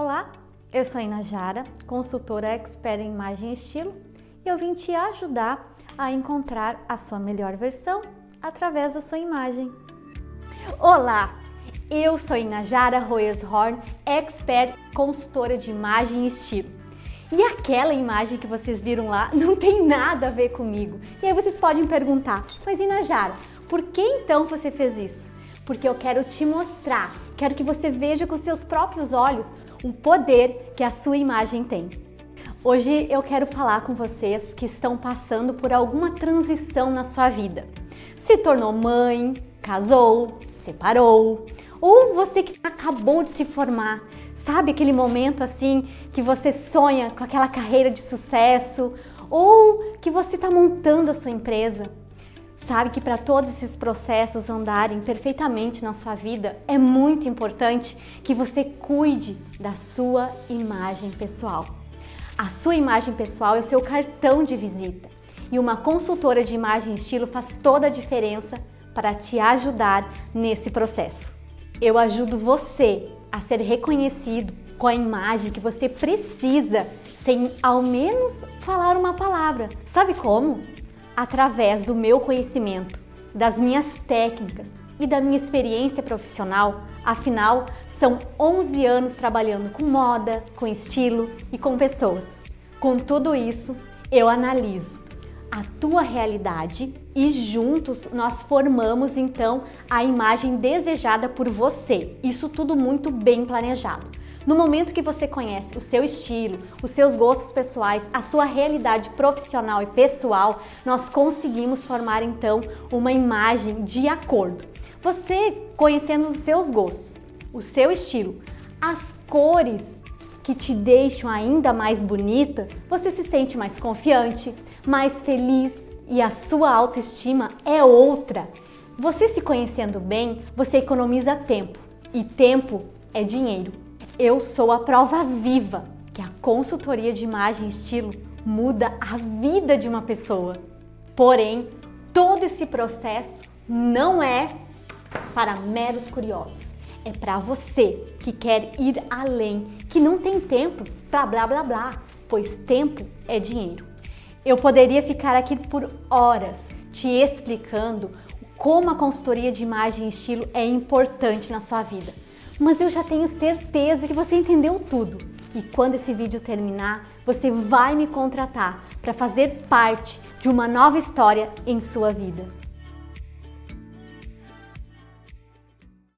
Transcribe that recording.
Olá, eu sou a Inajara, consultora expert em imagem e estilo, e eu vim te ajudar a encontrar a sua melhor versão através da sua imagem. Olá, eu sou a Inajara Royershorn, expert consultora de imagem e estilo. E aquela imagem que vocês viram lá não tem nada a ver comigo. E aí vocês podem perguntar, mas Inajara, por que então você fez isso? Porque eu quero te mostrar, quero que você veja com seus próprios olhos o poder que a sua imagem tem. Hoje eu quero falar com vocês que estão passando por alguma transição na sua vida. Se tornou mãe, casou, separou, ou você que acabou de se formar. Sabe aquele momento assim que você sonha com aquela carreira de sucesso ou que você está montando a sua empresa? Sabe que para todos esses processos andarem perfeitamente na sua vida é muito importante que você cuide da sua imagem pessoal. A sua imagem pessoal é o seu cartão de visita e uma consultora de imagem e estilo faz toda a diferença para te ajudar nesse processo. Eu ajudo você a ser reconhecido com a imagem que você precisa, sem ao menos falar uma palavra. Sabe como? Através do meu conhecimento, das minhas técnicas e da minha experiência profissional. Afinal, são 11 anos trabalhando com moda, com estilo e com pessoas. Com tudo isso, eu analiso a tua realidade e juntos nós formamos então a imagem desejada por você. Isso tudo muito bem planejado. No momento que você conhece o seu estilo, os seus gostos pessoais, a sua realidade profissional e pessoal, nós conseguimos formar então uma imagem de acordo. Você conhecendo os seus gostos, o seu estilo, as cores que te deixam ainda mais bonita, você se sente mais confiante, mais feliz e a sua autoestima é outra. Você se conhecendo bem, você economiza tempo e tempo é dinheiro. Eu sou a prova viva que a consultoria de imagem e estilo muda a vida de uma pessoa. Porém, todo esse processo não é para meros curiosos. É para você que quer ir além, que não tem tempo para blá blá blá, pois tempo é dinheiro. Eu poderia ficar aqui por horas te explicando como a consultoria de imagem e estilo é importante na sua vida. Mas eu já tenho certeza que você entendeu tudo. E quando esse vídeo terminar, você vai me contratar para fazer parte de uma nova história em sua vida.